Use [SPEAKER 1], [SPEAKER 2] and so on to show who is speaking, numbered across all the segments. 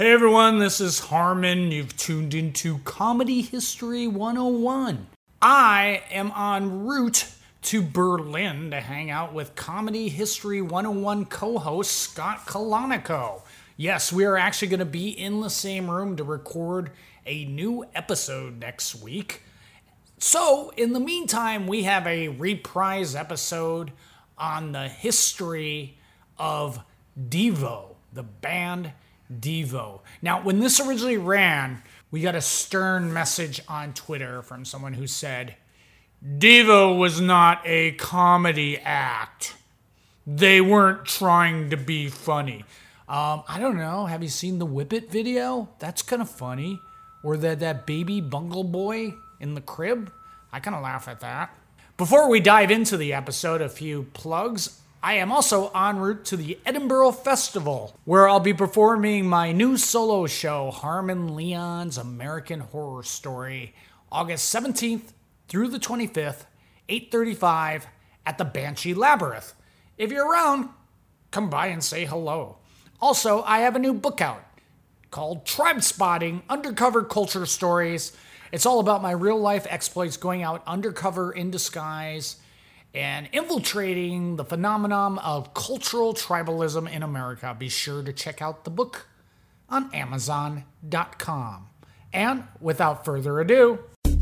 [SPEAKER 1] Hey everyone, this is Harmon. You've tuned into Comedy History 101. I am en route to Berlin to hang out with Comedy History 101 co-host Scott Kalanico. Yes, we are actually going to be in the same room to record a new episode next week. So, in the meantime, we have a reprise episode on the history of Devo, the band Devo. Now, when this originally ran, we got a stern message on Twitter from someone who said, Devo was not a comedy act. They weren't trying to be funny. I don't know. Have you seen the Whip It video? That's kind of funny. Or that baby bungle boy in the crib. I kind of laugh at that. Before we dive into the episode, a few plugs. I am also en route to the Edinburgh Festival, where I'll be performing my new solo show, Harmon Leon's American Horror Story, August 17th through the 25th, 8:35 at the Banshee Labyrinth. If you're around, come by and say hello. Also, I have a new book out called Tribe Spotting, Undercover Culture Stories. It's all about my real-life exploits going out undercover in disguise and infiltrating the phenomenon of cultural tribalism in America. Be sure to check out the book on Amazon.com. And without further ado...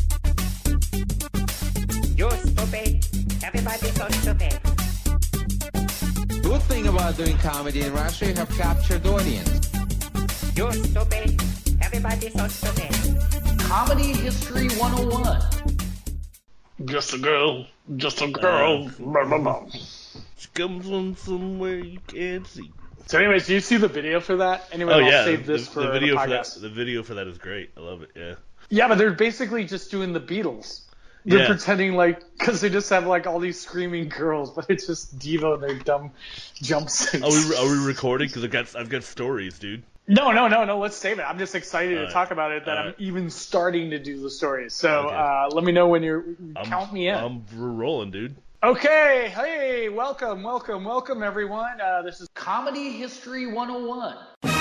[SPEAKER 2] You're stupid. Everybody's so stupid.
[SPEAKER 3] Good thing about doing comedy in Russia, you have captured audience.
[SPEAKER 2] You're stupid. Everybody's so stupid.
[SPEAKER 1] Comedy History 101.
[SPEAKER 4] Just a girl. Blah, blah, blah.
[SPEAKER 5] She comes from somewhere you can't see.
[SPEAKER 4] So anyways, do you see the video for that? Anyway, I'll save this for the
[SPEAKER 5] video
[SPEAKER 4] podcast.
[SPEAKER 5] The video for that is great. I love it, yeah.
[SPEAKER 4] Yeah, but they're basically just doing the Beatles. They're
[SPEAKER 5] Yeah.
[SPEAKER 4] pretending because they just have all these screaming girls, but it's just Devo in their dumb jumpsuits.
[SPEAKER 5] Are we recording? Because I've got stories, dude.
[SPEAKER 4] No, let's save it. I'm just excited to talk about it that I'm even starting to do the stories. So
[SPEAKER 5] Okay.
[SPEAKER 4] let me know when count me in.
[SPEAKER 5] We're rolling, dude.
[SPEAKER 4] Okay, hey, welcome everyone. This is Comedy History 101.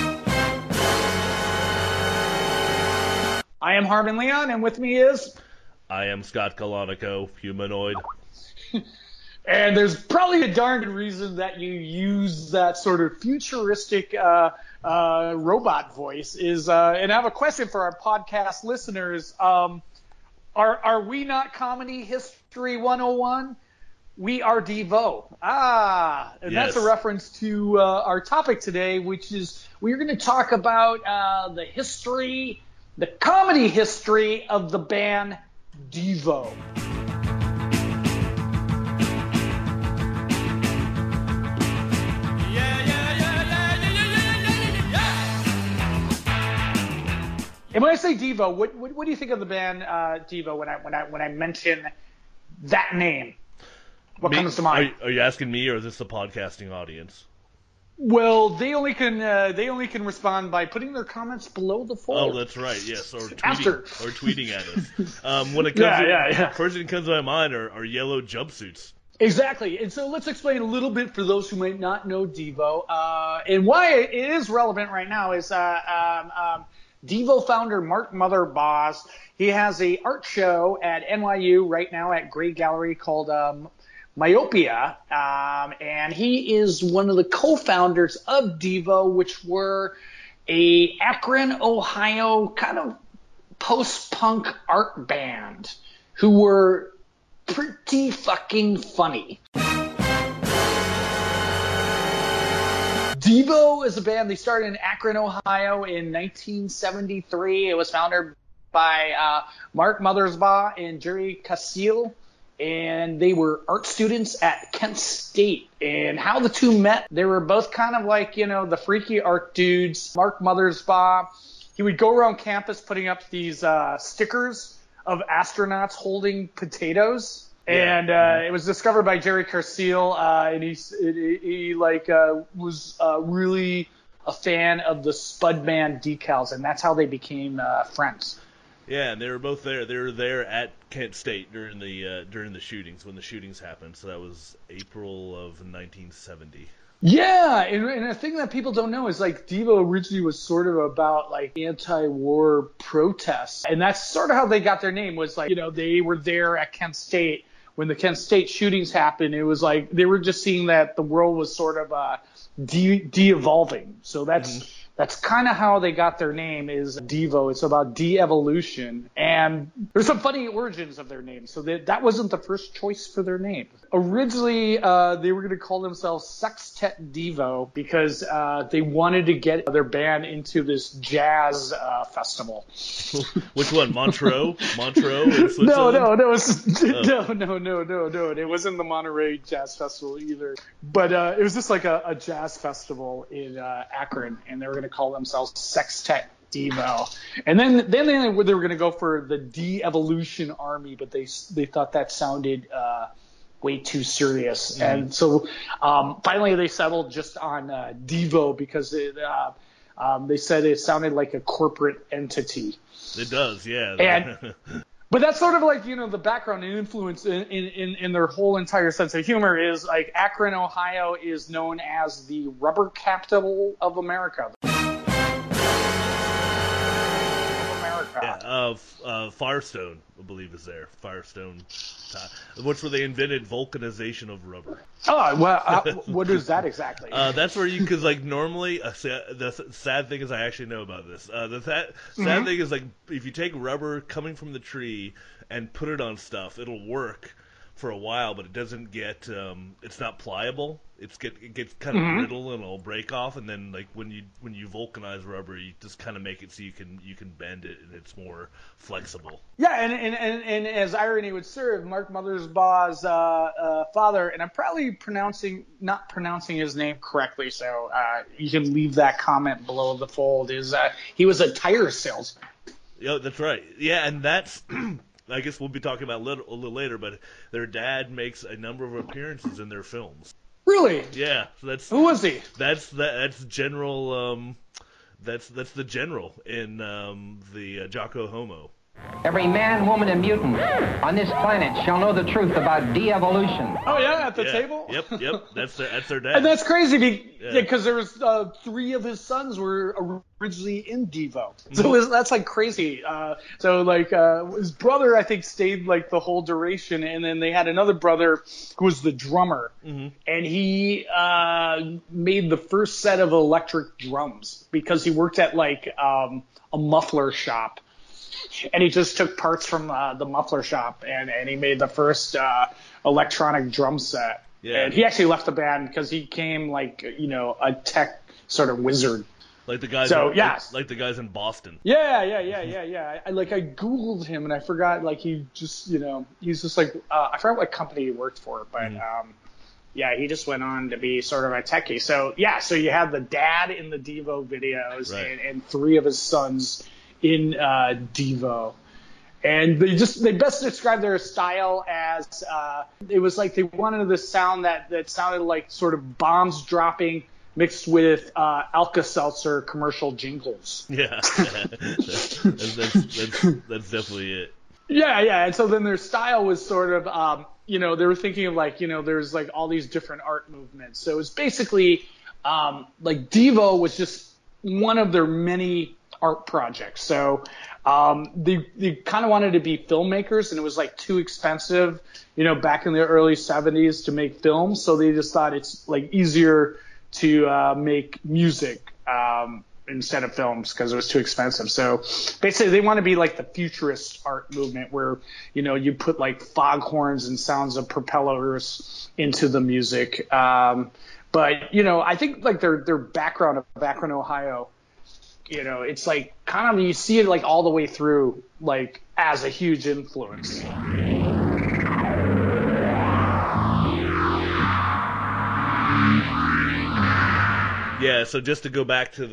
[SPEAKER 4] I am Harmon Leon, and with me is...
[SPEAKER 5] I am Scott Kalanico, humanoid.
[SPEAKER 4] And there's probably a darn good reason that you use that sort of futuristic robot voice. And I have a question for our podcast listeners. Are we not Comedy History 101? We are Devo. And
[SPEAKER 5] Yes.
[SPEAKER 4] that's a reference to our topic today, which is we're going to talk about the comedy history of the band Devo. And when I say Devo, what do you think of the band Devo when I mention that name? What comes to mind?
[SPEAKER 5] Are you asking me, or is this the podcasting audience?
[SPEAKER 4] Well, they only can respond by putting their comments below the fold.
[SPEAKER 5] Oh, that's right. Yes, or
[SPEAKER 4] After.
[SPEAKER 5] tweeting at us. When it comes first thing that comes to my mind are yellow jumpsuits.
[SPEAKER 4] Exactly. And so let's explain a little bit for those who might not know Devo. And why it is relevant right now is Devo founder Mark Mothersbaugh. He has a art show at NYU right now at Gray Gallery called Myopia. And he is one of the co-founders of Devo, which were a Akron, Ohio kind of post-punk art band who were pretty fucking funny. Devo is a band. They started in Akron, Ohio in 1973. It was founded by Mark Mothersbaugh and Jerry Casil, and they were art students at Kent State. And how the two met, they were both kind of like, the freaky art dudes. Mark Mothersbaugh, he would go around campus putting up these stickers of astronauts holding potatoes.
[SPEAKER 5] Yeah.
[SPEAKER 4] And it was discovered by Jerry Casil, and he was really a fan of the Spudman decals, and that's how they became friends.
[SPEAKER 5] Yeah, and they were both there. They were there at Kent State during the shootings, when the shootings happened. So that was April of 1970.
[SPEAKER 4] Yeah, and a thing that people don't know is like Devo originally was sort of about like anti-war protests, and that's sort of how they got their name. Was like, you know, they were there at Kent State when the Kent State shootings happened. It was like they were just seeing that the world was sort of de-evolving. So that's kind of how they got their name, is Devo. It's about de-evolution. And there's some funny origins of their name. So that wasn't the first choice for their name. Originally, they were going to call themselves Sextet Devo because they wanted to get their band into this jazz festival.
[SPEAKER 5] Which one? Montreux? In Switzerland?
[SPEAKER 4] No. It wasn't the Monterey Jazz Festival either. But it was just like a jazz festival in Akron, and they were going to call themselves Sextet Devo. And then they were going to go for the De-Evolution Army, but they thought that sounded way too serious. And so finally they settled just on Devo because they said it sounded like a corporate entity.
[SPEAKER 5] It does, yeah.
[SPEAKER 4] But that's sort of like, you know, the background and influence in their whole entire sense of humor is like Akron, Ohio is known as the rubber capital of America.
[SPEAKER 5] Yeah, Firestone, I believe, is there. Firestone, which where they invented vulcanization of rubber.
[SPEAKER 4] Oh, well, what is that exactly?
[SPEAKER 5] That's where you, because like normally, the sad thing is I actually know about this. The sad thing is like if you take rubber coming from the tree and put it on stuff, it'll work for a while, but it doesn't get, it's not pliable. It gets kind of brittle and it'll break off. And then like when you vulcanize rubber, you just kind of make it so you can bend it and it's more flexible.
[SPEAKER 4] Yeah, and as irony would serve, Mark Mothersbaugh's father, and I'm probably not pronouncing his name correctly, so you can leave that comment below the fold. Is he was a tire salesman?
[SPEAKER 5] Yeah, that's right. Yeah, and that's. I guess we'll be talking about a little later, but their dad makes a number of appearances in their films.
[SPEAKER 4] Really?
[SPEAKER 5] Yeah. So
[SPEAKER 4] who was he?
[SPEAKER 5] That's General. That's the general in the Jocko Homo.
[SPEAKER 6] Every man, woman, and mutant on this planet shall know the truth about de-evolution.
[SPEAKER 4] Oh yeah, at the table.
[SPEAKER 5] Yep. That's their dad.
[SPEAKER 4] And that's crazy because there was 3 of his sons were originally in Devo, so that's like crazy. So like his brother, I think, stayed like the whole duration, and then they had another brother who was the drummer, and he made the first set of electric drums because he worked at like a muffler shop. And he just took parts from the muffler shop, and he made the first electronic drum set. Yeah. And he actually left the band because he became like, you know, a tech sort of wizard.
[SPEAKER 5] Like the guys.
[SPEAKER 4] So
[SPEAKER 5] like the guys in Boston.
[SPEAKER 4] Yeah. I Googled him and I forgot. Like he's just like I forgot what company he worked for, but he just went on to be sort of a techie. So so you have the dad in the Devo videos, right, and 3 of his sons in Devo, and they best describe their style as it was like they wanted this sound that sounded like sort of bombs dropping mixed with Alka-Seltzer commercial jingles.
[SPEAKER 5] Yeah, that's definitely it.
[SPEAKER 4] Yeah, and so then their style was sort of they were thinking of like, there's like all these different art movements. So it was basically like Devo was just one of their many art projects. So they kind of wanted to be filmmakers, and it was like too expensive, back in the early 70s to make films. So they just thought it's like easier to make music instead of films because it was too expensive. So basically they want to be like the futurist art movement where, you put like foghorns and sounds of propellers into the music. But, I think like their background of Akron, Ohio, it's like kind of, you see it like all the way through, like as a huge influence.
[SPEAKER 5] Yeah. So just to go back to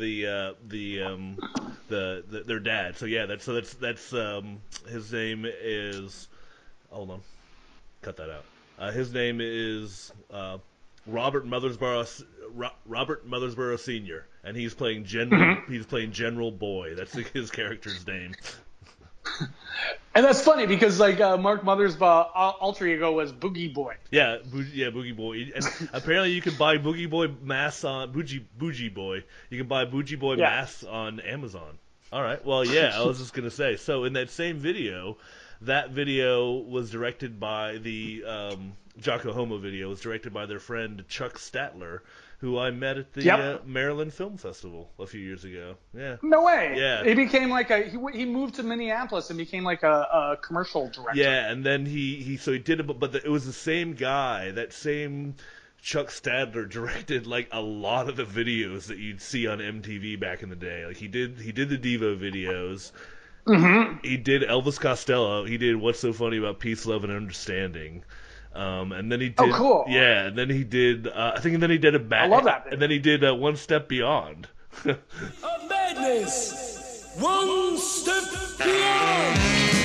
[SPEAKER 5] their dad. So yeah, that's his name is, hold on, cut that out. His name is Robert Mothersbaugh Sr. and he's playing General. He's playing General Boy. That's his character's name.
[SPEAKER 4] And that's funny because like Mark Mothersbaugh alter ego was Boogie Boy.
[SPEAKER 5] Yeah, Boogie Boy. And apparently you can buy Boogie Boy masks on Boogie Boy. You can buy Boogie Boy masks on Amazon. All right. Well, yeah, I was just gonna say. So in that same video, that video was directed by the Jocko Homo video was directed by their friend Chuck Statler, who I met at the Maryland Film Festival a few years ago. Yeah.
[SPEAKER 4] No way.
[SPEAKER 5] Yeah.
[SPEAKER 4] He became like he moved to Minneapolis and became like a commercial director.
[SPEAKER 5] Yeah, and then he did it, but it was the same guy. That same Chuck Stadler directed like a lot of the videos that you'd see on MTV back in the day. Like he did the Devo videos. Mm-hmm. He did Elvis Costello. He did What's So Funny About Peace, Love, and Understanding. And then he did.
[SPEAKER 4] Oh, cool.
[SPEAKER 5] Yeah, and then he did. I love that. And then he did One Step Beyond.
[SPEAKER 7] A madness, one step beyond.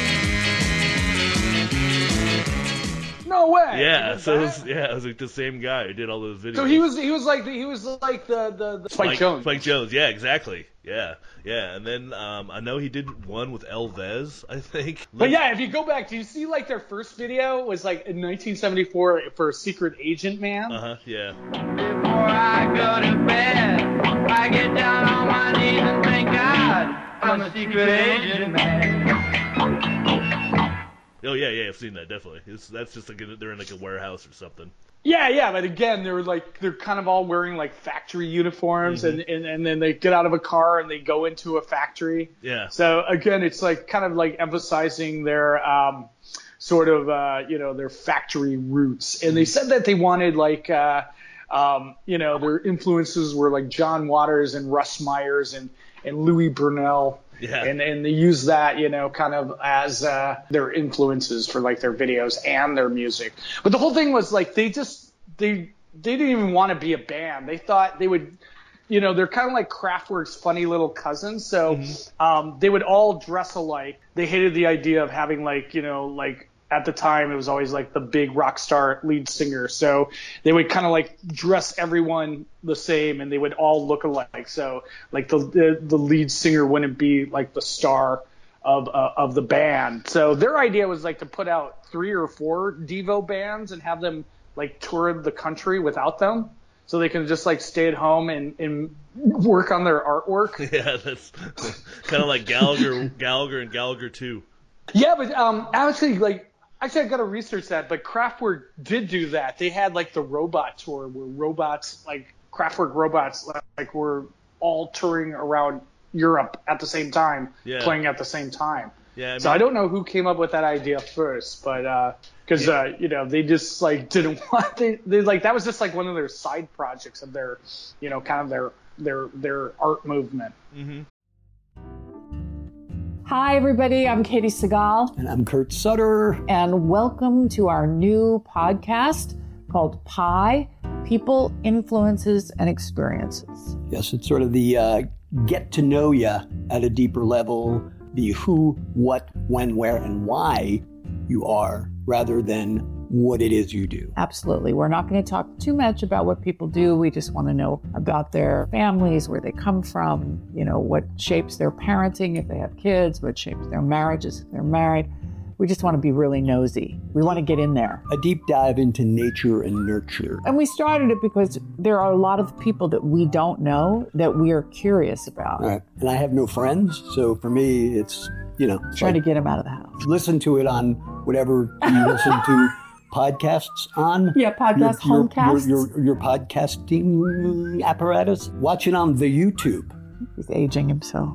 [SPEAKER 4] No way.
[SPEAKER 5] Yeah, so it was like the same guy who did all those videos.
[SPEAKER 4] So he was like the Spike Jones.
[SPEAKER 5] Spike Jones, yeah, exactly. Yeah. And then I know he did one with Elvez, I think.
[SPEAKER 4] But yeah, if you go back, do you see like their first video was like in 1974 for Secret Agent Man?
[SPEAKER 5] Yeah.
[SPEAKER 8] Before I go to bed, I get down on my knees and thank God I'm a secret agent man.
[SPEAKER 5] Oh yeah, I've seen that definitely. That's just like they're in like a warehouse or something.
[SPEAKER 4] Yeah, but again, they're kind of all wearing like factory uniforms, and then they get out of a car and they go into a factory.
[SPEAKER 5] Yeah.
[SPEAKER 4] So again, it's like kind of like emphasizing their sort of their factory roots, and they said that they wanted like their influences were like John Waters and Russ Myers and Louis Burnell.
[SPEAKER 5] Yeah.
[SPEAKER 4] And they use that, kind of as their influences for like their videos and their music. But the whole thing was like they didn't even want to be a band. They thought they would, they're kind of like Kraftwerk's funny little cousins. So they would all dress alike. They hated the idea of having like at the time it was always like the big rock star lead singer. So they would kind of like dress everyone the same and they would all look alike. So like the lead singer wouldn't be like the star of the band. So their idea was like to put out 3 or 4 Devo bands and have them like tour the country without them. So they can just like stay at home and work on their artwork.
[SPEAKER 5] Yeah, that's kind of like Gallagher and Gallagher 2.
[SPEAKER 4] Yeah, but Actually, I got to research that, but Kraftwerk did do that. They had like the robot tour where robots, like Kraftwerk robots, like were all touring around Europe at the same time, playing at the same time. Yeah. So I don't know who came up with that idea first, but because they just like didn't want they like that was just like one of their side projects of their kind of their art movement.
[SPEAKER 5] Mm-hmm.
[SPEAKER 9] Hi, everybody. I'm Katie Segal.
[SPEAKER 10] And I'm Kurt Sutter.
[SPEAKER 9] And welcome to our new podcast called Pi, People, Influences, and Experiences.
[SPEAKER 10] Yes, it's sort of the get to know you at a deeper level, the who, what, when, where, and why you are, rather than what it is you do.
[SPEAKER 9] Absolutely. We're not going to talk too much about what people do. We just want to know about their families, where they come from, what shapes their parenting if they have kids, what shapes their marriages if they're married. We just want to be really nosy. We want to get in there.
[SPEAKER 10] A deep dive into nature and nurture.
[SPEAKER 9] And we started it because there are a lot of people that we don't know that we are curious about.
[SPEAKER 10] Right. And I have no friends, so for me, it's,
[SPEAKER 9] trying to get them out of the house.
[SPEAKER 10] Listen to it on whatever you listen to podcasts on.
[SPEAKER 9] Yeah, homecasts.
[SPEAKER 10] Your podcasting apparatus. Watch it on the YouTube.
[SPEAKER 9] He's aging himself.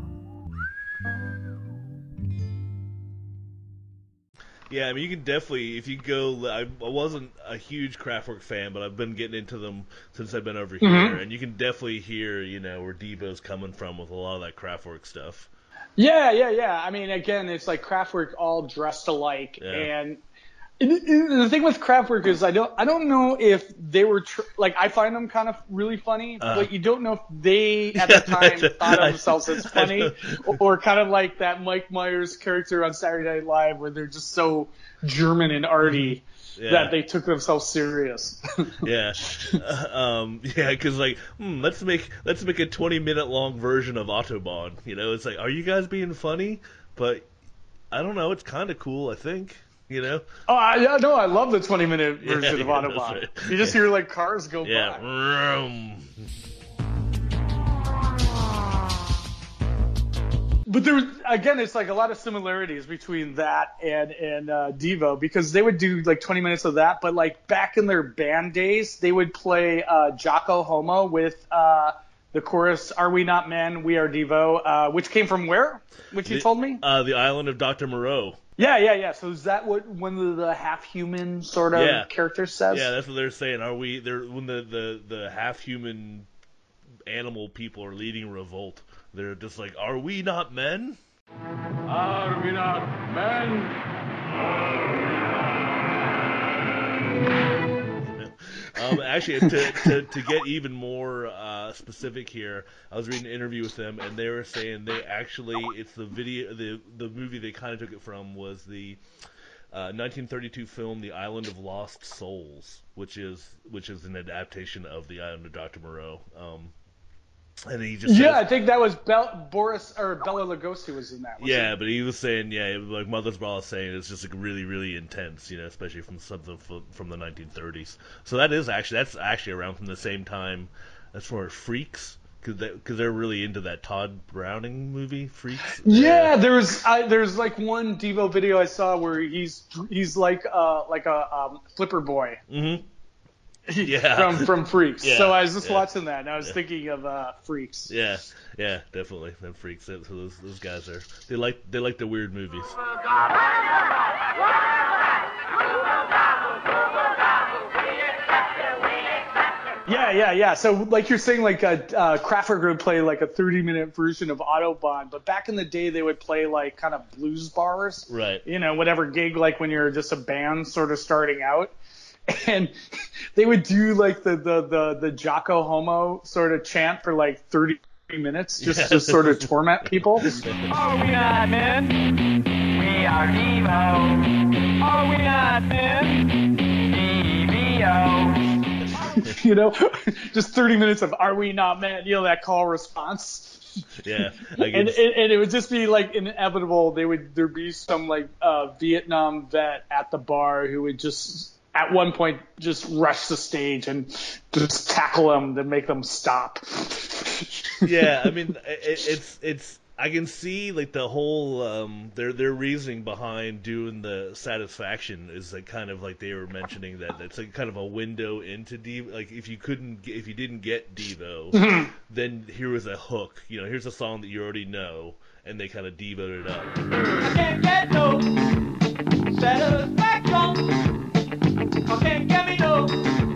[SPEAKER 5] Yeah, I mean, you can definitely, if you go, I wasn't a huge Kraftwerk fan, but I've been getting into them since I've been over here, and you can definitely hear, where Devo's coming from with a lot of that Kraftwerk stuff.
[SPEAKER 4] Yeah. I mean, again, it's like Kraftwerk all dressed alike, and the thing with Kraftwerk is I don't know if they were I find them kind of really funny, but you don't know if they at the time thought of themselves as funny or kind of like that Mike Myers character on Saturday Night Live where they're just so German and arty that they took themselves serious.
[SPEAKER 5] Because let's make a 20-minute long version of Autobahn. It's like, are you guys being funny? But I don't know. It's kind of cool, I think. You know?
[SPEAKER 4] Oh, I love the 20-minute version of
[SPEAKER 5] yeah,
[SPEAKER 4] Autobahn.
[SPEAKER 5] right.
[SPEAKER 4] You just hear like cars go
[SPEAKER 5] Yeah.
[SPEAKER 4] by. But there was, again, it's like a lot of similarities between that and Devo, because they would do like 20 minutes of that, but like back in their band days, they would play Jocko Homo with the chorus, "Are we not men? We are Devo," which came from where? Which you told me?
[SPEAKER 5] The island of Dr. Moreau.
[SPEAKER 4] Yeah. So is that what one of the half-human sort of characters says?
[SPEAKER 5] Yeah, that's what they're saying. When the half-human animal people are leading revolt, they're just like, "Are we not men?
[SPEAKER 8] Are we not men?"
[SPEAKER 5] Actually, to get even more specific here, I was reading an interview with them, and they were saying it's the movie they kind of took it from was the 1932 film The Island of Lost Souls, which is an adaptation of The Island of Dr. Moreau. And he just
[SPEAKER 4] I think that was Bela Lugosi was in that.
[SPEAKER 5] Yeah, but he was saying, like Mother's Ball is saying, it's just like really, really intense, you know, especially from something from the 1930s. So that's actually around from the same time as far as Freaks, because they're really into that Todd Browning movie, Freaks.
[SPEAKER 4] Yeah, there's like one Devo video I saw where he's like a flipper boy.
[SPEAKER 5] Mm-hmm. Yeah.
[SPEAKER 4] from Freaks.
[SPEAKER 5] Yeah,
[SPEAKER 4] so I was just watching that, and I was thinking of Freaks.
[SPEAKER 5] Yeah, definitely. Them Freaks. So those guys are they like the weird movies.
[SPEAKER 4] Yeah. So like you're saying, like Kraftwerk would play like a 30-minute version of Autobahn, but back in the day they would play like kind of blues bars.
[SPEAKER 5] Right.
[SPEAKER 4] You know, whatever gig, like when you're just a band sort of starting out. And they would do like the Jocko Homo sort of chant for like 30 minutes just to sort of torment people.
[SPEAKER 8] Are we not men? We are Devo. Are we not men? Devo.
[SPEAKER 4] You know, just 30 minutes of "Are we not men?" You know, that call response.
[SPEAKER 5] Yeah.
[SPEAKER 4] And it would just be like inevitable. There'd be some like Vietnam vet at the bar who would just at one point just rush the stage and just tackle them to make them stop.
[SPEAKER 5] Yeah, I mean, it's I can see like the whole their reasoning behind doing the Satisfaction is like kind of like they were mentioning that it's like kind of a window into Devo. Like if you didn't get Devo, then here was a hook. You know, here's a song that you already know, and they kind of Devoed it up.
[SPEAKER 8] I can't get no satisfaction. I can't get me no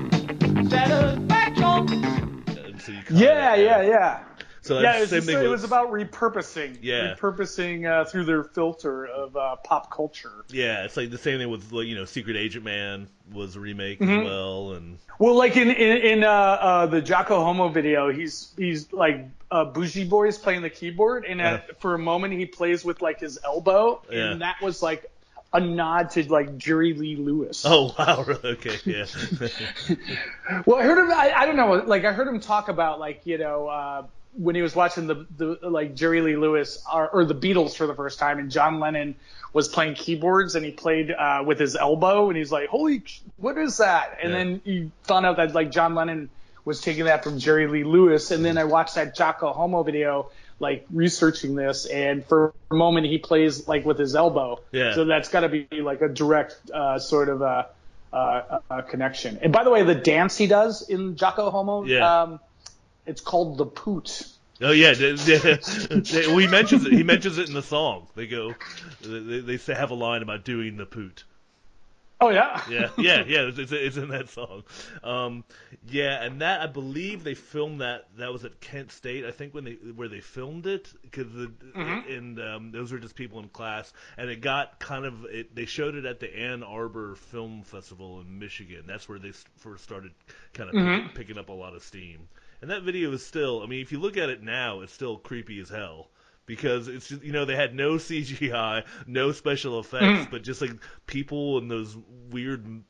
[SPEAKER 8] satisfaction.
[SPEAKER 5] So
[SPEAKER 4] Yeah.
[SPEAKER 5] So that's
[SPEAKER 4] it was about repurposing.
[SPEAKER 5] Yeah.
[SPEAKER 4] Repurposing through their filter of pop culture.
[SPEAKER 5] Yeah, it's like the same thing with, you know, Secret Agent Man was a remake as well, and
[SPEAKER 4] like in the Jocko Homo video, he's like Bougie Boy's playing the keyboard, and for a moment he plays with like his elbow, and that was like a nod to like Jerry Lee Lewis.
[SPEAKER 5] Oh wow, okay, yeah.
[SPEAKER 4] Well, I heard him. I don't know. Like I heard him talk about like, you know, when he was watching the like Jerry Lee Lewis or the Beatles for the first time, and John Lennon was playing keyboards and he played with his elbow, and he's like, "Holy, what is that?" And then he found out that like John Lennon was taking that from Jerry Lee Lewis. And then I watched that Jocko Homo video, like researching this, and for a moment he plays like with his elbow.
[SPEAKER 5] Yeah.
[SPEAKER 4] So that's got to be like a direct sort of a connection. And by the way, the dance he does in Jocko Homo, it's called the Poot.
[SPEAKER 5] Oh yeah, well, he mentions it. He mentions it in the song. They have a line about doing the Poot.
[SPEAKER 4] Oh yeah.
[SPEAKER 5] Yeah. It's in that song. And that I believe they filmed that. That was at Kent State, I think, where they filmed it, because those were just people in class, and it got kind of they showed it at the Ann Arbor Film Festival in Michigan. That's where they first started kind of picking up a lot of steam. And that video is still, I mean, if you look at it now, it's still creepy as hell. Because it's just, you know, they had no CGI, no special effects, but just like people in those weird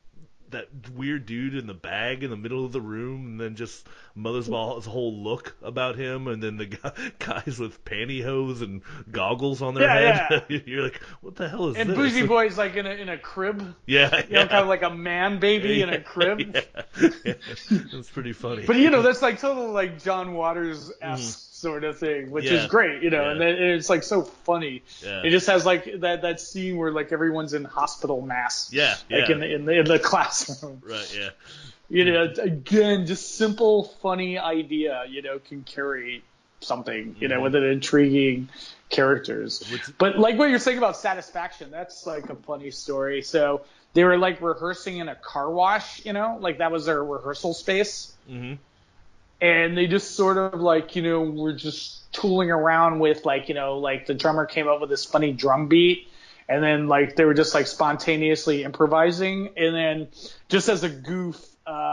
[SPEAKER 5] that weird dude in the bag in the middle of the room, and then just Mothersbaugh has a whole look about him, and then the guys with pantyhose and goggles on their head. Yeah. You're like, what the hell is this?
[SPEAKER 4] And Bougie Boy's like in a crib.
[SPEAKER 5] Yeah,
[SPEAKER 4] kind of like a man baby in a crib.
[SPEAKER 5] Yeah. That's pretty funny.
[SPEAKER 4] But that's like total like John Waters-esque sort of thing, which is great, and then it's like so funny. Yeah. It just has like that scene where like everyone's in hospital masks.
[SPEAKER 5] Yeah.
[SPEAKER 4] Like in the classroom.
[SPEAKER 5] Right. Yeah.
[SPEAKER 4] Again, just simple, funny idea, can carry something, with an intriguing characters. But like what you're saying about Satisfaction, that's like a funny story. So they were like rehearsing in a car wash, like that was their rehearsal space. Mm-hmm. And they just sort of like, were just tooling around with like, like the drummer came up with this funny drum beat. And then like they were just like spontaneously improvising. And then just as a goof,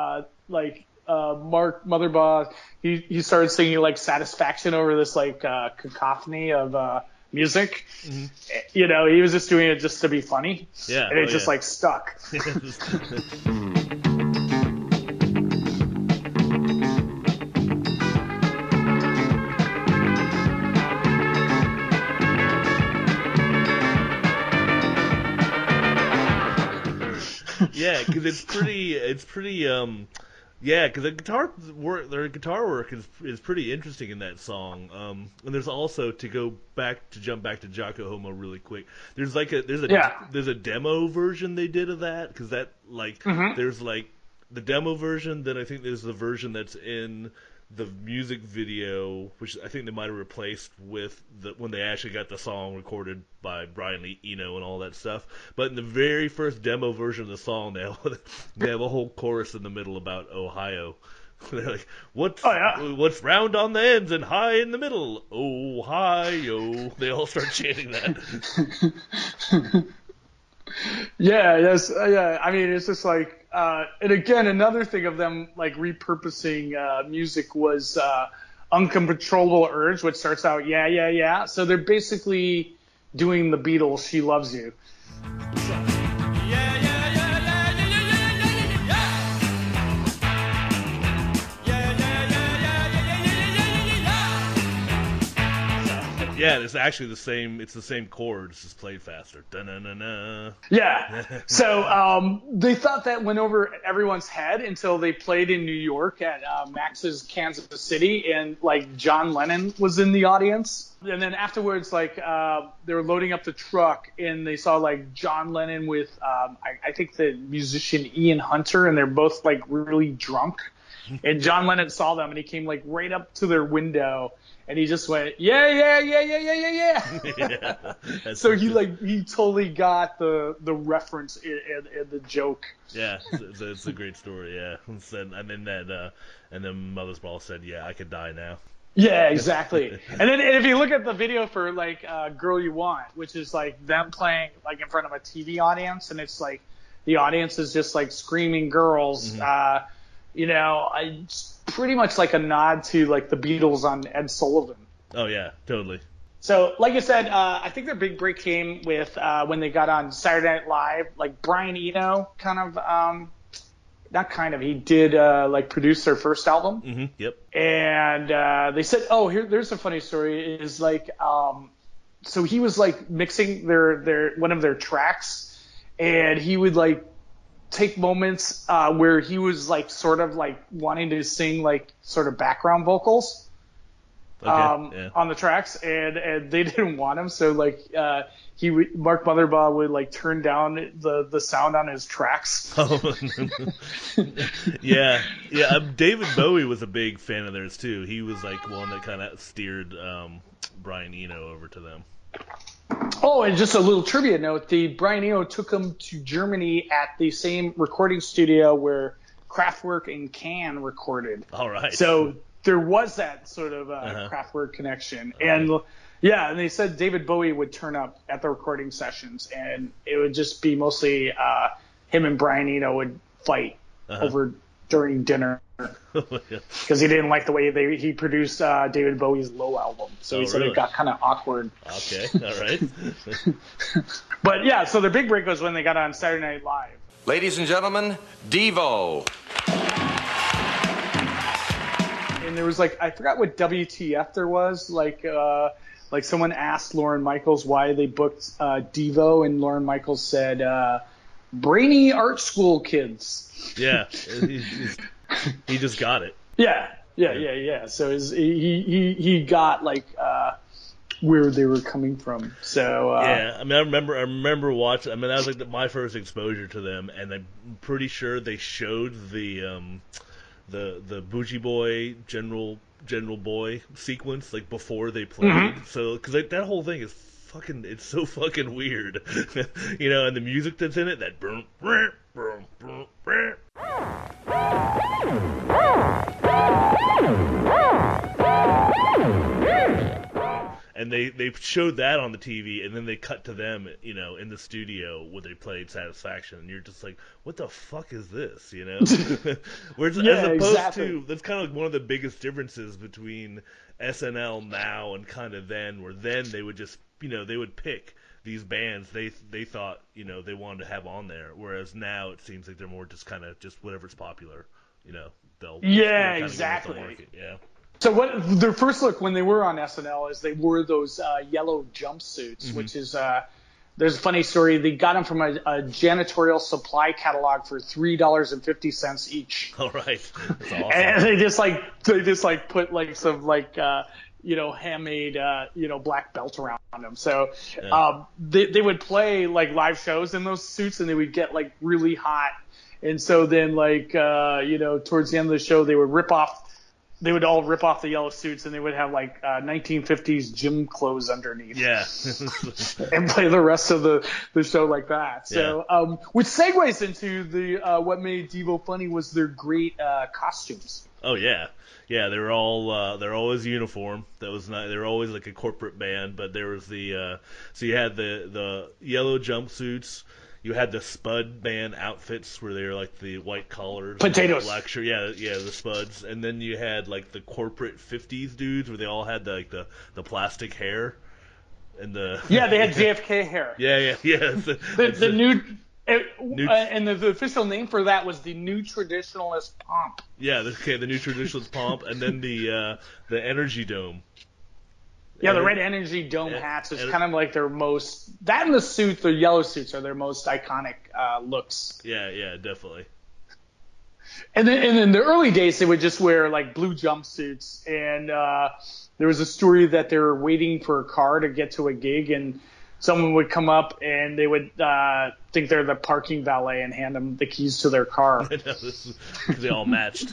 [SPEAKER 4] Mark Mothersbaugh, he started singing like Satisfaction over this like cacophony of music. Mm-hmm. He was just doing it just to be funny.
[SPEAKER 5] Yeah.
[SPEAKER 4] And it just like stuck.
[SPEAKER 5] Yeah, because it's pretty because their guitar work is pretty interesting in that song. And there's also to jump back to Jocko Homo really quick. There's a demo version they did of that, because that like there's like the demo version, then I think there's the version that's in the music video, which I think they might have replaced with when they actually got the song recorded by Brian Eno and all that stuff. But in the very first demo version of the song, they have a whole chorus in the middle about Ohio. They're like, what's round on the ends and high in the middle? Ohio. They all start chanting that.
[SPEAKER 4] Yeah. I mean, it's just like, and again, another thing of them like repurposing music was Uncontrollable Urge, which starts out yeah. So they're basically doing the Beatles' She Loves You.
[SPEAKER 5] Yeah, it's actually the same. It's the same chords, just played faster. Da-na-na-na.
[SPEAKER 4] Yeah. So they thought that went over everyone's head until they played in New York at Max's Kansas City, and like John Lennon was in the audience. And then afterwards, like they were loading up the truck, and they saw like John Lennon with I think the musician Ian Hunter, and they're both like really drunk. And John Lennon saw them, and he came like right up to their window. And he just went, yeah. So he totally got the reference and the joke.
[SPEAKER 5] Yeah, it's a great story. Yeah, and then Mothersbaugh said, "Yeah, I could die now."
[SPEAKER 4] Yeah, exactly. And then if you look at the video for like "Girl You Want," which is like them playing like in front of a TV audience, and it's like the audience is just like screaming girls. Mm-hmm. Pretty much like a nod to like the Beatles on Ed Sullivan.
[SPEAKER 5] Oh yeah, totally.
[SPEAKER 4] So like I said, I think their big break came with when they got on Saturday Night Live. Like Brian Eno he did like produce their first album.
[SPEAKER 5] Mm-hmm, yep.
[SPEAKER 4] And they said, there's a funny story. Is like so he was like mixing their one of their tracks, and he would like take moments where he was like sort of like wanting to sing like sort of background vocals on the tracks, and they didn't want him, so like Mark Mothersbaugh would like turn down the sound on his tracks.
[SPEAKER 5] Yeah. David Bowie was a big fan of theirs too. He was like one that kind of steered Brian Eno over to them.
[SPEAKER 4] Oh, and just a little trivia note, Brian Eno took him to Germany at the same recording studio where Kraftwerk and Can recorded.
[SPEAKER 5] All right.
[SPEAKER 4] So there was that sort of Kraftwerk connection. And and they said David Bowie would turn up at the recording sessions, and it would just be mostly him and Brian Eno would fight over during dinner. Because he didn't like the way he produced David Bowie's Low album. So he said it got kind of awkward.
[SPEAKER 5] Okay, all right.
[SPEAKER 4] But yeah, so their big break was when they got on Saturday Night Live.
[SPEAKER 11] Ladies and gentlemen, Devo.
[SPEAKER 4] And there was I forgot what WTF there was, like someone asked Lorne Michaels why they booked Devo, and Lorne Michaels said, brainy art school kids.
[SPEAKER 5] Yeah, he just got it.
[SPEAKER 4] Yeah. So he got where they were coming from. So
[SPEAKER 5] yeah, I mean, I remember watching. I mean, that was my first exposure to them, and I'm pretty sure they showed the Bougie Boy General Boy sequence before they played. Mm-hmm. So because that whole thing is it's so fucking weird, and the music that's in it, that boom, boom, boom, boom, boom. And they showed that on the TV, and then they cut to them, in the studio where they played Satisfaction, and you're just like, what the fuck is this, Whereas, as opposed to, that's kind of one of the biggest differences between SNL now and kind of then, where then they would just, they would pick these bands they thought, they wanted to have on there, whereas now it seems like they're more just kind of just whatever's popular, they'll
[SPEAKER 4] exactly.
[SPEAKER 5] Yeah.
[SPEAKER 4] So what their first look when they were on SNL is they wore those yellow jumpsuits, mm-hmm. which is there's a funny story. They got them from a janitorial supply catalog for $3.50 each.
[SPEAKER 5] All right, that's awesome.
[SPEAKER 4] And they just put some handmade black belt around them. So they would play live shows in those suits, and they would get really hot. And so then towards the end of the show, they would all rip off the yellow suits, and they would have 1950s gym clothes underneath.
[SPEAKER 5] Yeah.
[SPEAKER 4] And play the rest of the show like that. So, which segues into the what made Devo funny was their great costumes.
[SPEAKER 5] Oh yeah, yeah. They're always uniform. That was not. They were always like a corporate band, but there was the so you had the yellow jumpsuits. You had the Spud band outfits where they were the white collars,
[SPEAKER 4] potatoes,
[SPEAKER 5] black shirt, yeah, the Spuds, and then you had the corporate '50s dudes where they all had the plastic hair, and they
[SPEAKER 4] had JFK hair.
[SPEAKER 5] Yeah.
[SPEAKER 4] The new. And the official name for that was the New Traditionalist Pomp.
[SPEAKER 5] Yeah, the New Traditionalist Pomp, and then the Energy Dome.
[SPEAKER 4] Yeah, the red energy dome hats is kind of their most. That and the suits, the yellow suits, are their most iconic looks.
[SPEAKER 5] Yeah, definitely.
[SPEAKER 4] And then in the early days, they would just wear blue jumpsuits, and there was a story that they were waiting for a car to get to a gig, and someone would come up and they would think they're the parking valet and hand them the keys to their car.
[SPEAKER 5] Because they all matched.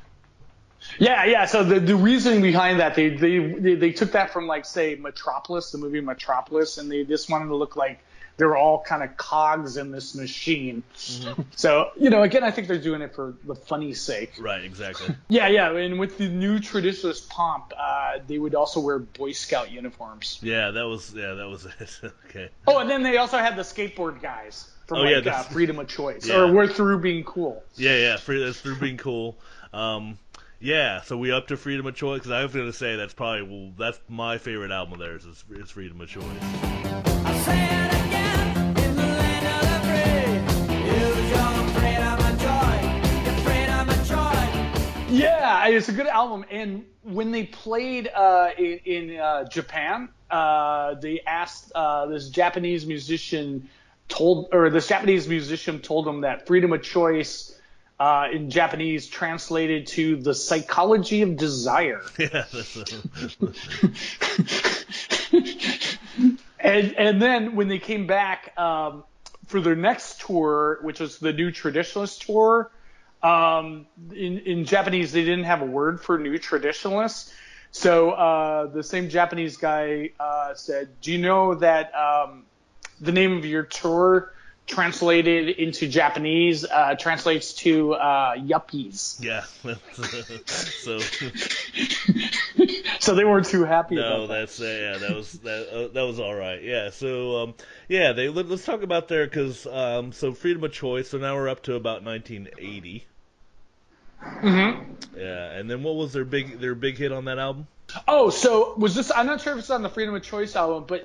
[SPEAKER 4] Yeah. So the reasoning behind that, they took that from say Metropolis, the movie Metropolis, and they just wanted to look like they were all kind of cogs in this machine. Mm-hmm. So again, I think they're doing it for the funny sake.
[SPEAKER 5] Right. Exactly.
[SPEAKER 4] Yeah. And with the New Traditionalist Pomp, they would also wear Boy Scout uniforms.
[SPEAKER 5] Yeah, that was it. Okay.
[SPEAKER 4] Oh, and then they also had the skateboard guys from Freedom of Choice, or We're Through Being Cool.
[SPEAKER 5] Yeah. That's Through Being Cool. Yeah, so we up to Freedom of Choice, because I was going to say that's my favorite album of theirs is Freedom of Choice. I say it again, in the land of the free,
[SPEAKER 4] you're afraid of my joy. Yeah, it's a good album, and when they played in Japan, they asked this Japanese musician told them that Freedom of Choice in Japanese translated to the psychology of desire.
[SPEAKER 5] Yeah,
[SPEAKER 4] and then when they came back for their next tour, which was the New Traditionalist tour, in Japanese they didn't have a word for New Traditionalists. So the same Japanese guy said, "Do you know that the name of your tour translated into Japanese translates to yuppies?"
[SPEAKER 5] Yeah.
[SPEAKER 4] So they weren't too happy about
[SPEAKER 5] that. That was all right. Yeah. So let's talk about there, because so Freedom of Choice. So now we're up to about 1980.
[SPEAKER 4] Mm-hmm.
[SPEAKER 5] Yeah. And then what was their big hit on that album?
[SPEAKER 4] Oh, so was this? I'm not sure if it's on the Freedom of Choice album, but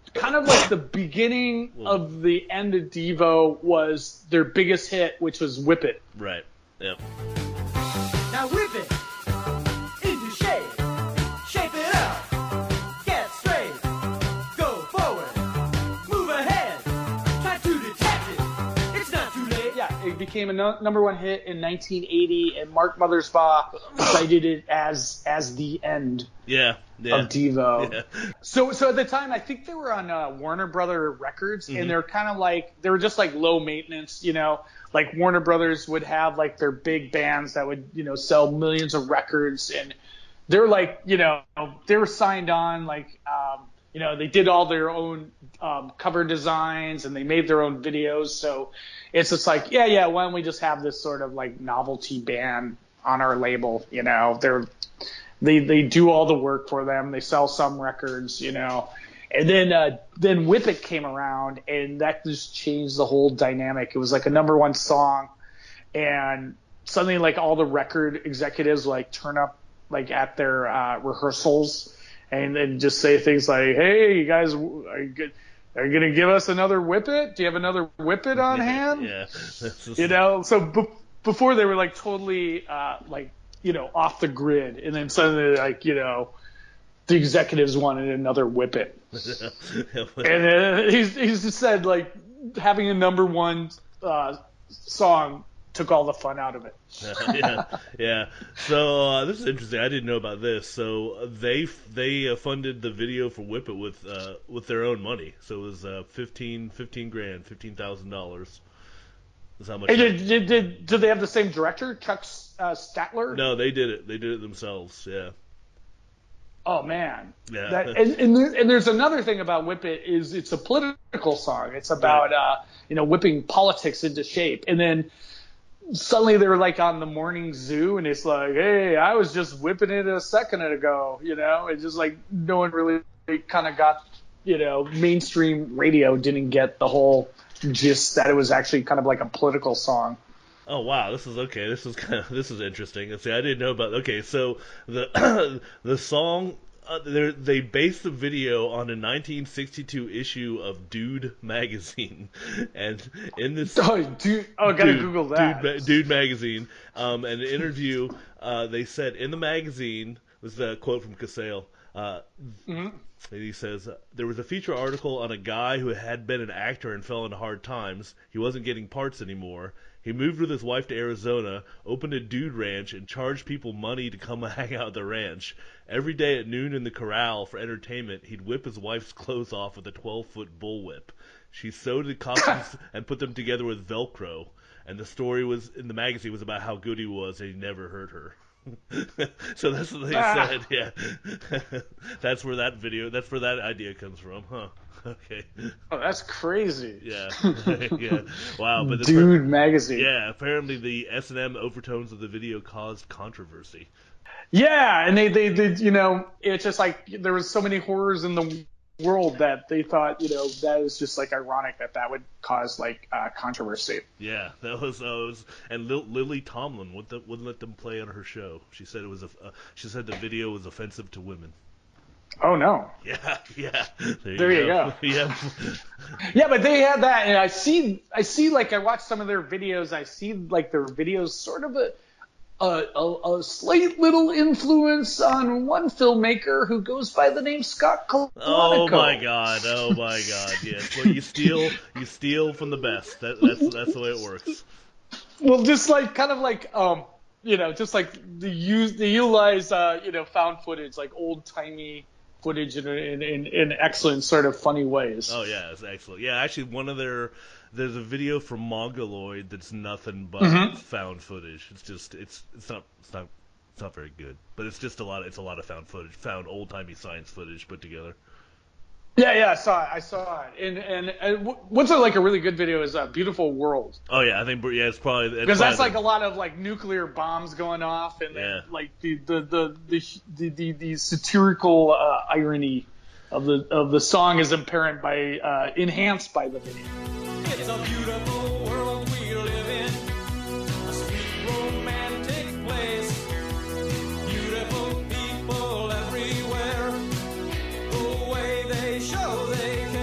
[SPEAKER 4] kind of like the beginning of the end of Devo was their biggest hit, which was Whip It.
[SPEAKER 5] Right. Yep.
[SPEAKER 7] Now whip it into shape. Shape it up. Get straight. Go forward. Move ahead. Try to detect it. It's not too late.
[SPEAKER 4] Yeah, it became a number one hit in 1980, and Mark Mothersbaugh cited it as the end.
[SPEAKER 5] Yeah.
[SPEAKER 4] Of Devo.
[SPEAKER 5] Yeah.
[SPEAKER 4] So at the time, I think they were on Warner Brother Records, and they're kind of like, they were just like low maintenance, you know, like Warner Brothers would have like their big bands that would, you know, sell millions of records, and they're like, you know, they were signed on, like, you know, they did all their own cover designs, and they made their own videos. So it's just like, yeah, why don't we just have this sort of like novelty band on our label, you know, They do all the work for them. They sell some records, you know. And then Whip It came around, and that just changed the whole dynamic. It was like a number one song, and suddenly like all the record executives like turn up like at their rehearsals and then just say things like, "Hey, you guys, are you gonna give us another Whip It? Do you have another Whip It on hand?"
[SPEAKER 5] Yeah.
[SPEAKER 4] You know. So before they were like totally like, you know, off the grid, and then suddenly, like, you know, the executives wanted another Whip It. And he's just said, like, having a number one song took all the fun out of it.
[SPEAKER 5] Yeah. So this is interesting. I didn't know about this. So they funded the video for Whip It with their own money. So it was $15,000. How much
[SPEAKER 4] did they have the same director, Chuck Statler?
[SPEAKER 5] No, they did it. They did it themselves. Yeah.
[SPEAKER 4] Oh man.
[SPEAKER 5] Yeah.
[SPEAKER 4] And there's another thing about Whip It is it's a political song. It's about you know, whipping politics into shape. And then suddenly they're like on the morning zoo, and it's like, hey, I was just whipping it a second ago. You know, it's just like no one really kind of got, you know, mainstream radio didn't get the whole gist that it was actually kind of like a political song.
[SPEAKER 5] Oh wow, this is okay. This is interesting. Let's see, I didn't know about. Okay, so the the song they based the video on a 1962 issue of Dude magazine, and in this
[SPEAKER 4] gotta Google that.
[SPEAKER 5] Dude magazine, an interview. They said in the magazine, this is a quote from Casale. He says, there was a feature article on a guy who had been an actor and fell into hard times. He wasn't getting parts anymore. He moved with his wife to Arizona, opened a dude ranch, and charged people money to come hang out at the ranch. Every day at noon in the corral for entertainment, he'd whip his wife's clothes off with a 12-foot bullwhip. She sewed the costumes and put them together with Velcro. And the story was in the magazine was about how good he was and he never hurt her. So that's what they said. Yeah. That's where that idea comes from, huh? Okay.
[SPEAKER 4] Oh, that's crazy.
[SPEAKER 5] Yeah. Yeah. Wow. But
[SPEAKER 4] Dude magazine.
[SPEAKER 5] Yeah. Apparently the S&M overtones of the video caused controversy.
[SPEAKER 4] Yeah, and they you know, it's just like there was so many horrors in the world that they thought, you know, that is just like ironic that would cause like controversy.
[SPEAKER 5] Yeah, that was and Lily Tomlin wouldn't let them play on her show. She said she said the video was offensive to women.
[SPEAKER 4] Oh no.
[SPEAKER 5] Yeah.
[SPEAKER 4] There you go.
[SPEAKER 5] Yeah.
[SPEAKER 4] Yeah, but they had that, and I see like I watch some of their videos. I see like their videos sort of a slight little influence on one filmmaker who goes by the name Scott Colonico.
[SPEAKER 5] Oh my god! Yes, well, you steal from the best. That's the way it works.
[SPEAKER 4] Well, just like kind of like you know, just like they utilize you know, found footage, like old timey footage in excellent sort of funny ways.
[SPEAKER 5] Oh yeah, it's excellent. Yeah, actually, there's a video from Mongoloid that's nothing but found footage. It's not very good, but it's just a lot of found footage, found old timey science footage put together.
[SPEAKER 4] Yeah, I saw it. And what's like a really good video is Beautiful World.
[SPEAKER 5] Oh yeah, I think it's probably
[SPEAKER 4] because that's like a lot of like nuclear bombs going off, and then like the satirical irony of the song is apparent by enhanced by the video.
[SPEAKER 7] It's a beautiful world we live in, a sweet romantic place, beautiful people everywhere, the way they show they care.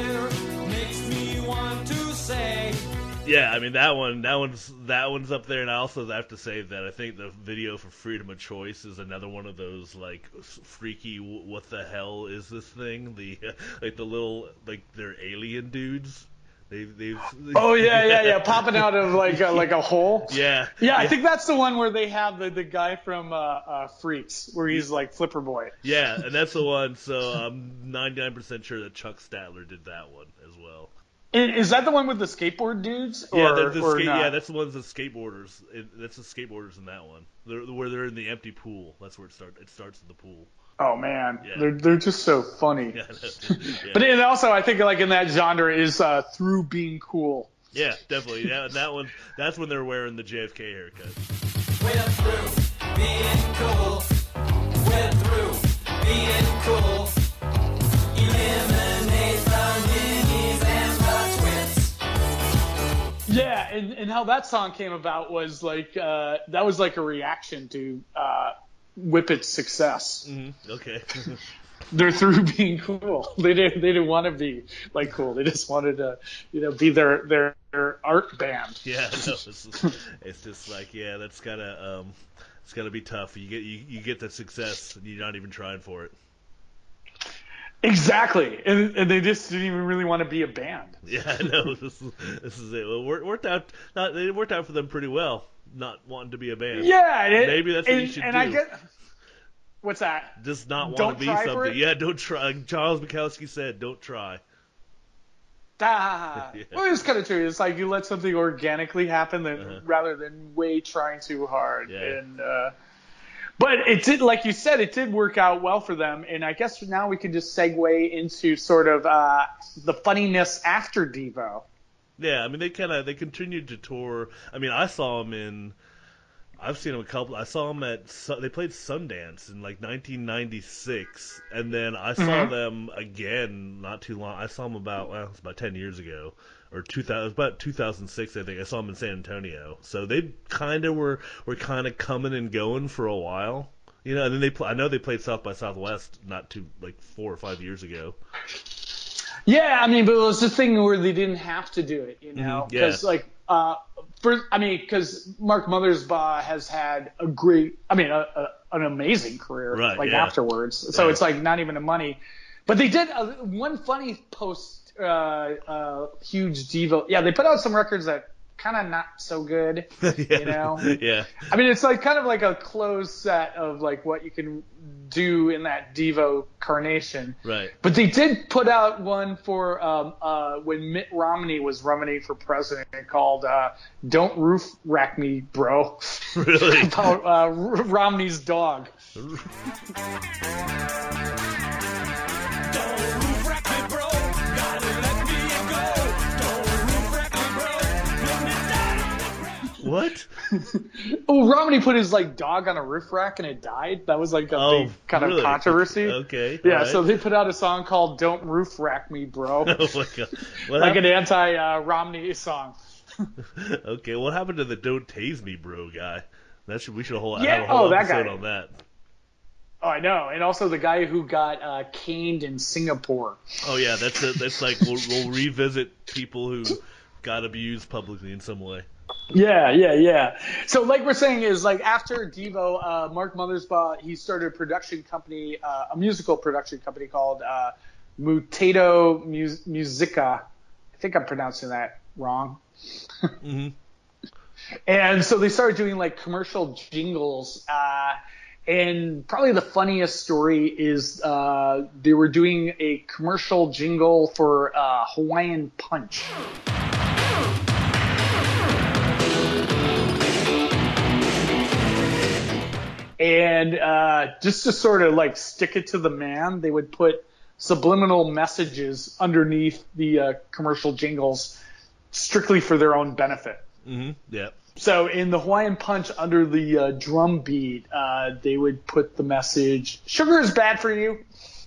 [SPEAKER 5] Yeah, I mean that one's up there, and I also have to say that I think the video for Freedom of Choice is another one of those like freaky what the hell is this thing? The like the little like they're alien dudes. They've
[SPEAKER 4] Oh yeah, popping out of like a hole.
[SPEAKER 5] Yeah.
[SPEAKER 4] I think that's the one where they have the guy from Freaks, where he's like Flipper Boy.
[SPEAKER 5] Yeah, and that's the one. So I'm 99% sure that Chuck Statler did that one as well.
[SPEAKER 4] Is that the one with the skateboard dudes?
[SPEAKER 5] Yeah,
[SPEAKER 4] not?
[SPEAKER 5] That's the ones the skateboarders. That's the skateboarders in that one. Where they're in the empty pool. That's where it starts. It starts in the pool.
[SPEAKER 4] Oh man,
[SPEAKER 5] Yeah.
[SPEAKER 4] they're just so funny.
[SPEAKER 5] Yeah.
[SPEAKER 4] But it also, I think, like in that genre is through being cool.
[SPEAKER 5] Yeah, definitely. Yeah, that one. That's when they're wearing the JFK haircut.
[SPEAKER 7] We're through being cool. We're through being cool. Eliminate the ninnies and the twits.
[SPEAKER 4] Yeah, and how that song came about was like that was like a reaction to Whippet's success.
[SPEAKER 5] Mm-hmm. Okay.
[SPEAKER 4] They're through being cool. They didn't want to be like cool. They just wanted to, be their art band.
[SPEAKER 5] Yeah, no, it's just like that's gotta it's gotta be tough. You get the success and you're not even trying for it.
[SPEAKER 4] Exactly, and they just didn't even really want to be a band.
[SPEAKER 5] Yeah, I know. This is it. Well, it worked out. It worked out for them pretty well. Not wanting to be a band.
[SPEAKER 4] Yeah,
[SPEAKER 5] maybe that's what you should do.
[SPEAKER 4] I get. What's that?
[SPEAKER 5] Just not
[SPEAKER 4] Don't
[SPEAKER 5] want to be
[SPEAKER 4] try
[SPEAKER 5] something.
[SPEAKER 4] for it?
[SPEAKER 5] Yeah, don't try. Charles Bukowski said, "Don't try."
[SPEAKER 4] Yeah. Well, it's kind of true. It's like you let something organically happen rather than way trying too hard.
[SPEAKER 5] Yeah.
[SPEAKER 4] And but it did, like you said, it did work out well for them. And I guess now we can just segue into sort of the funniness after Devo.
[SPEAKER 5] Yeah, I mean they continued to tour. I mean, I've seen them a couple. I saw them they played Sundance in like 1996, and then I saw them again not too long. I saw them it's about 10 years ago, or about 2006, I think. I saw them in San Antonio. So they kind of were kind of coming and going for a while, and then I know they played South by Southwest not too like 4 or 5 years ago.
[SPEAKER 4] Yeah, I mean, but it was the thing where they didn't have to do it, because because Mark Mothersbaugh has had a great, an amazing career, afterwards. So it's like not even the money, but they did one funny post huge Devo. Yeah, they put out some records that kind of not so good,
[SPEAKER 5] Yeah.
[SPEAKER 4] I mean, it's like kind of like a closed set of like what you can do in that Devo carnation.
[SPEAKER 5] Right.
[SPEAKER 4] But they did put out one for when Mitt Romney was running for president called "Don't Roof Rack Me, Bro."
[SPEAKER 5] Really?
[SPEAKER 4] About Romney's dog.
[SPEAKER 5] What?
[SPEAKER 4] Oh, Romney put his dog on a roof rack and it died. That was like a big kind of controversy.
[SPEAKER 5] Okay.
[SPEAKER 4] Yeah,
[SPEAKER 5] right.
[SPEAKER 4] So they put out a song called "Don't Roof Rack Me, Bro."
[SPEAKER 5] Oh my God.
[SPEAKER 4] Like an anti-Romney song.
[SPEAKER 5] Okay, what happened to the "Don't Tase Me, Bro" guy? We should have a whole
[SPEAKER 4] that
[SPEAKER 5] episode
[SPEAKER 4] guy.
[SPEAKER 5] on that.
[SPEAKER 4] Oh, I know, and also the guy who got caned in Singapore.
[SPEAKER 5] Oh yeah, that's like we'll revisit people who got abused publicly in some way.
[SPEAKER 4] Yeah. So like we're saying is like after Devo, Mark Mothersbaugh, he started a production company, a musical production company called Mutato Musica. I think I'm pronouncing that wrong.
[SPEAKER 5] Mm-hmm.
[SPEAKER 4] And so they started doing like commercial jingles. And probably the funniest story is they were doing a commercial jingle for Hawaiian Punch. And just to sort of like stick it to the man, they would put subliminal messages underneath the commercial jingles strictly for their own benefit.
[SPEAKER 5] Mm-hmm. Yeah.
[SPEAKER 4] So in the Hawaiian Punch, under the drum beat, they would put the message, "Sugar is bad for you."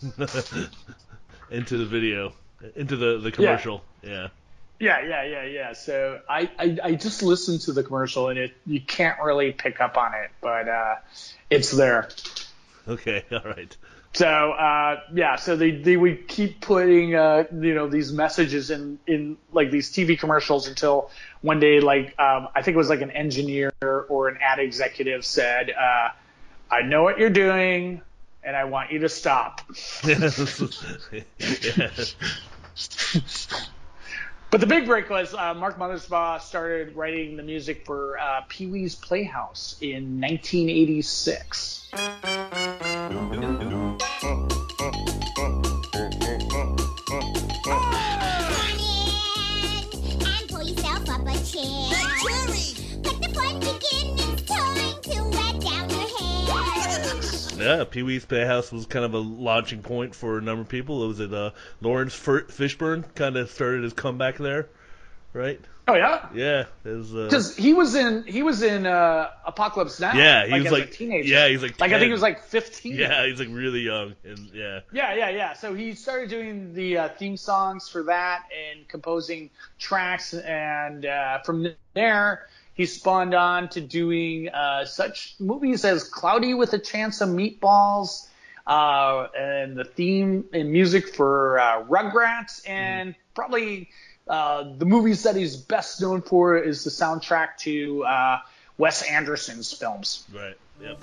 [SPEAKER 5] Into the video, into the commercial. Yeah.
[SPEAKER 4] Yeah. So I just listened to the commercial, and you can't really pick up on it, but it's there.
[SPEAKER 5] Okay, all right.
[SPEAKER 4] So so they would keep putting these messages in like these TV commercials until one day, like I think it was like an engineer or an ad executive said, "I know what you're doing, and I want you to stop." But the big break was Mark Mothersbaugh started writing the music for Pee-wee's Playhouse in 1986.
[SPEAKER 5] Yeah, Pee-wee's Playhouse was kind of a launching point for a number of people. Was it Lawrence Fishburne kind of started his comeback there, right?
[SPEAKER 4] Oh yeah,
[SPEAKER 5] yeah.
[SPEAKER 4] Because he was in Apocalypse Now.
[SPEAKER 5] Yeah, he
[SPEAKER 4] like,
[SPEAKER 5] was
[SPEAKER 4] as
[SPEAKER 5] like
[SPEAKER 4] a teenager.
[SPEAKER 5] Yeah, he's like 10.
[SPEAKER 4] I think he was like 15.
[SPEAKER 5] Yeah, he's like really young, and yeah.
[SPEAKER 4] Yeah. So he started doing the theme songs for that and composing tracks, and from there he spawned on to doing such movies as Cloudy with a Chance of Meatballs, and the theme and music for Rugrats, and probably the movies that he's best known for is the soundtrack to Wes Anderson's films.
[SPEAKER 5] Right, yep.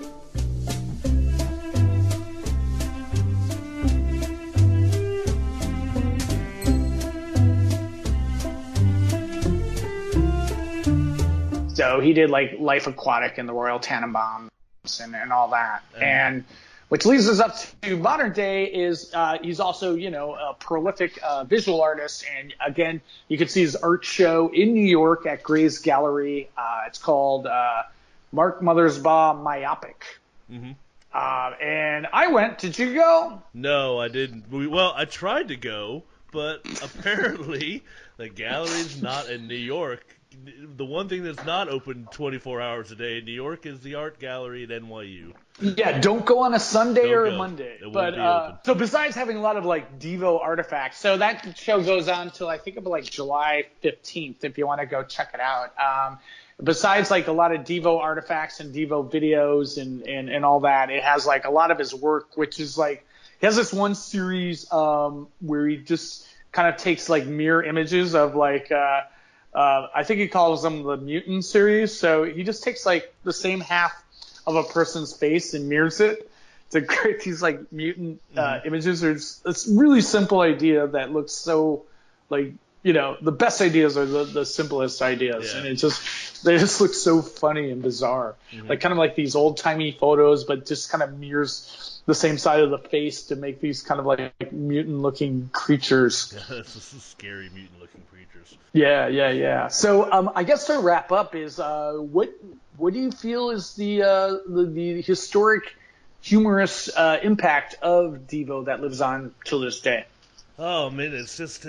[SPEAKER 4] So he did like Life Aquatic and the Royal Tannenbaums and all that. And which leads us up to modern day is he's also, a prolific visual artist. And again, you can see his art show in New York at Gray's Gallery. It's called Mark Mothersbaugh Myopic.
[SPEAKER 5] Mm-hmm.
[SPEAKER 4] And I went. Did you go?
[SPEAKER 5] No, I didn't. Well, I tried to go, but apparently the gallery's not in New York. The one thing that's not open 24 hours a day in New York is the art gallery at NYU.
[SPEAKER 4] Yeah, don't go on a Sunday or a Monday.
[SPEAKER 5] It won't be open.
[SPEAKER 4] So besides having a lot of like Devo artifacts, so that show goes on till I think of like July 15th if you want to go check it out. Besides like a lot of Devo artifacts and Devo videos and all that, it has like a lot of his work, which is like he has this one series where he just kind of takes like mirror images of like I think he calls them the mutant series. So he just takes like the same half of a person's face and mirrors it to create these like mutant images. It's a really simple idea that looks so like, the best ideas are the simplest ideas. Yeah. And they just look so funny and bizarre. Mm-hmm. Like kind of like these old timey photos, but just kind of mirrors the same side of the face to make these kind of like mutant looking creatures.
[SPEAKER 5] Yeah, this is scary mutant looking creatures.
[SPEAKER 4] Yeah. So I guess to wrap up is what do you feel is the historic, humorous impact of Devo that lives on till this day?
[SPEAKER 5] Oh man, it's just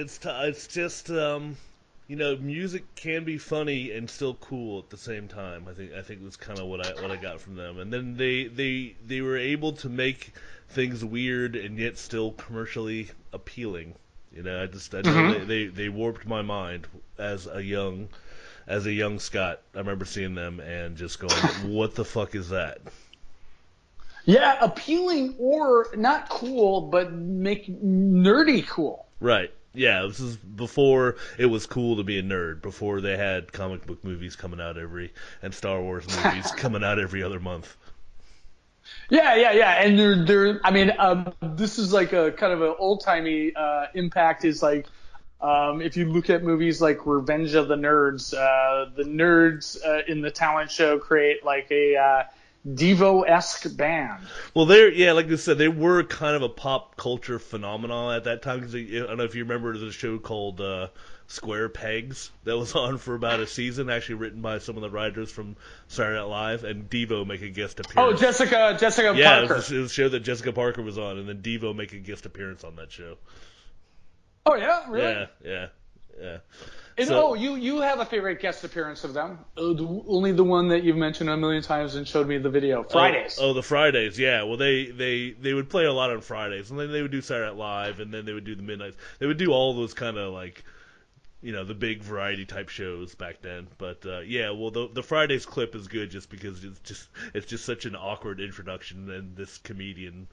[SPEAKER 5] music can be funny and still cool at the same time. I think that's kind of what I got from them. And then they were able to make things weird and yet still commercially appealing. I know they warped my mind as a young Scott. I remember seeing them and just going, "What the fuck is that?"
[SPEAKER 4] Yeah, appealing or not cool, but make nerdy cool.
[SPEAKER 5] Right. Yeah, this is before it was cool to be a nerd. Before they had comic book movies coming out and Star Wars movies coming out every other month.
[SPEAKER 4] Yeah, and they're. I mean, this is like a kind of an old timey impact. Is like if you look at movies like Revenge of the Nerds in the talent show create like a Devo-esque band.
[SPEAKER 5] Well, like I said, they were kind of a pop culture phenomenon at that time. Cause I don't know if you remember the show called Square Pegs that was on for about a season, actually written by some of the writers from Saturday Night Live, and Devo make a guest appearance.
[SPEAKER 4] Oh, Jessica Parker.
[SPEAKER 5] Yeah, it was a show that Jessica Parker was on, and then Devo make a guest appearance on that show.
[SPEAKER 4] Oh, yeah? Really?
[SPEAKER 5] Yeah.
[SPEAKER 4] And you have a favorite guest appearance of them? Only the one that you've mentioned a million times and showed me the video. Fridays.
[SPEAKER 5] Oh, the Fridays, yeah. Well, they would play a lot on Fridays, and then they would do Saturday Night Live, and then they would do the Midnights. They would do all those kind of like, the big variety type shows back then. But the Fridays clip is good just because it's just such an awkward introduction, and this comedian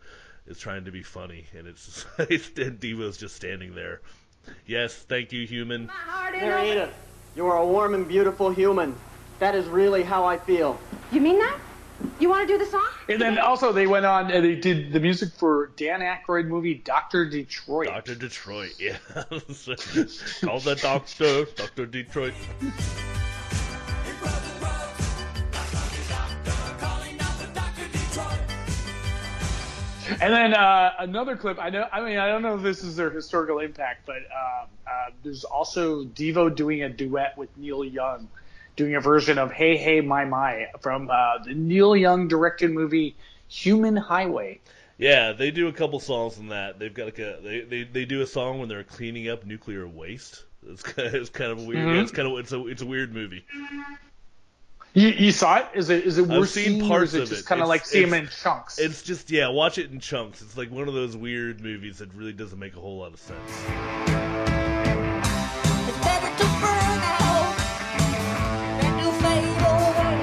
[SPEAKER 5] is trying to be funny, and it's Devo's just standing there. Yes, thank you, human.
[SPEAKER 12] There, Edith. You are a warm and beautiful human. That is really how I feel.
[SPEAKER 13] You mean that? You want to do the song?
[SPEAKER 4] And then also they went on and they did the music for Dan Aykroyd movie Dr. Detroit.
[SPEAKER 5] Dr. Detroit, yeah. Call the doctor, Dr. Detroit.
[SPEAKER 4] And then another clip. I don't know if this is their historical impact, but there's also Devo doing a duet with Neil Young, doing a version of "Hey Hey My My" from the Neil Young directed movie Human Highway.
[SPEAKER 5] Yeah, they do a couple songs in that. They've got like they do a song when they're cleaning up nuclear waste. It's kind of weird.
[SPEAKER 4] Mm-hmm.
[SPEAKER 5] It's a weird movie.
[SPEAKER 4] You saw it? Is it worth
[SPEAKER 5] I've seen
[SPEAKER 4] seeing,
[SPEAKER 5] parts
[SPEAKER 4] or is it
[SPEAKER 5] of
[SPEAKER 4] just
[SPEAKER 5] it.
[SPEAKER 4] kind of like see them in chunks?
[SPEAKER 5] It's just watch it in chunks. It's like one of those weird movies that really doesn't make a whole lot of sense.
[SPEAKER 7] It's better to burn out than to fade away.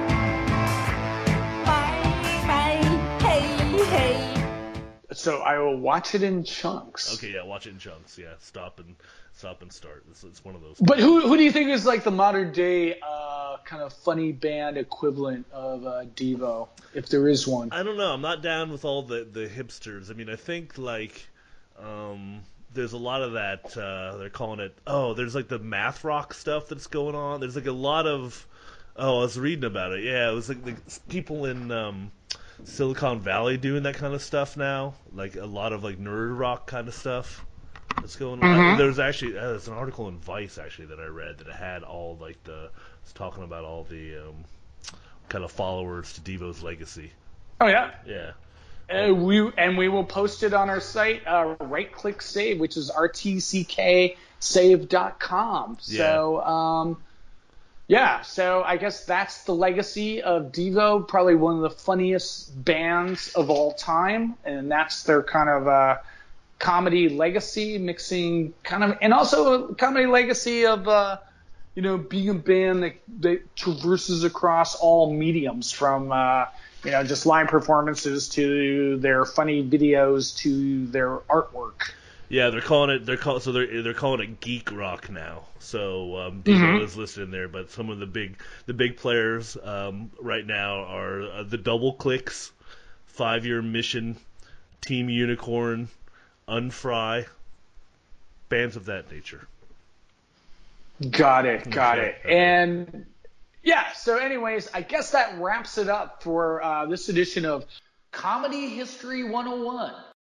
[SPEAKER 7] Hey.
[SPEAKER 4] So I will watch it in chunks.
[SPEAKER 5] Okay, yeah, watch it in chunks. Yeah, stop and start. It's one of those.
[SPEAKER 4] But who do you think is like the modern day kind of funny band equivalent of Devo, if there is one?
[SPEAKER 5] I don't know. I'm not down with all the hipsters. I mean, I think like there's a lot of that. They're calling it. Oh, there's like the math rock stuff that's going on. There's like a lot of. Oh, I was reading about it. Yeah, it was like the people in Silicon Valley doing that kind of stuff now. Like a lot of like nerd rock kind of stuff. That's going on.
[SPEAKER 4] Mm-hmm.
[SPEAKER 5] There's actually there's an article in Vice actually that I read that had all like it's talking about all the kind of followers to Devo's legacy.
[SPEAKER 4] Oh yeah.
[SPEAKER 5] Yeah.
[SPEAKER 4] We will post it on our site, right click save, which is rtcksave.com. So so I guess that's the legacy of Devo, probably one of the funniest bands of all time, and that's their kind of comedy legacy, mixing kind of, and also a comedy legacy of being a band that traverses across all mediums, from just live performances to their funny videos to their artwork.
[SPEAKER 5] Yeah, they're calling it geek rock now. So Devo is listed in there, but some of the big players right now are the Double Clicks, 5 Year Mission, Team Unicorn, Unfry, bands of that nature.
[SPEAKER 4] Got it. And so anyways, I guess that wraps it up for this edition of Comedy History 101.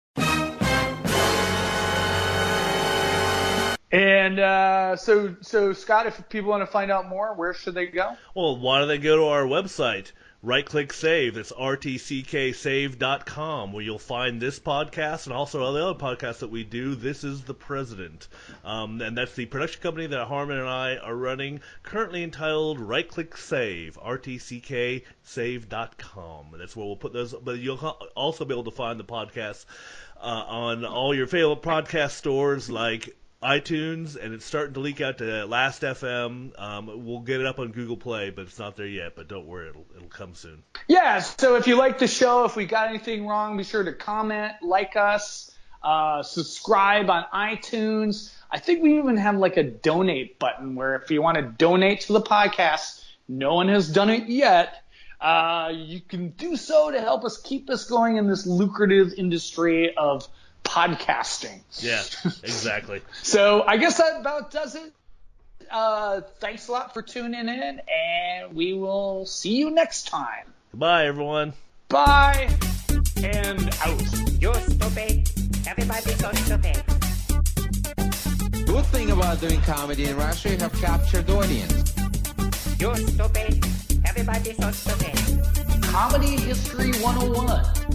[SPEAKER 4] And so Scott, if people want to find out more, where should they go?
[SPEAKER 5] Well, why don't they go to our website, right-click save, that's rtcksave.com, where you'll find this podcast and also all the other podcasts that we do. This is The President. And that's the production company that Harmon and I are running, currently entitled Right-Click Save, rtcksave.com. And that's where we'll put those. But you'll also be able to find the podcast on all your favorite podcast stores like iTunes, and it's starting to leak out to Last.fm. We'll get it up on Google Play, but it's not there yet. But don't worry, it'll come soon. Yeah,
[SPEAKER 4] so if you like the show, if we got anything wrong, be sure to comment, like us, subscribe on iTunes. I think we even have like a donate button where if you want to donate to the podcast, no one has done it yet, you can do so to help us keep us going in this lucrative industry of podcasting.
[SPEAKER 5] Yeah, exactly.
[SPEAKER 4] So I guess that about does it. Thanks a lot for tuning in, and we will see you next time.
[SPEAKER 5] Goodbye, everyone.
[SPEAKER 4] Bye, and out.
[SPEAKER 2] You're stupid. Everybody's so stupid.
[SPEAKER 3] Good thing about doing comedy in Russia, you have captured audience.
[SPEAKER 2] You're stupid. Everybody's so stupid.
[SPEAKER 1] Comedy History 101.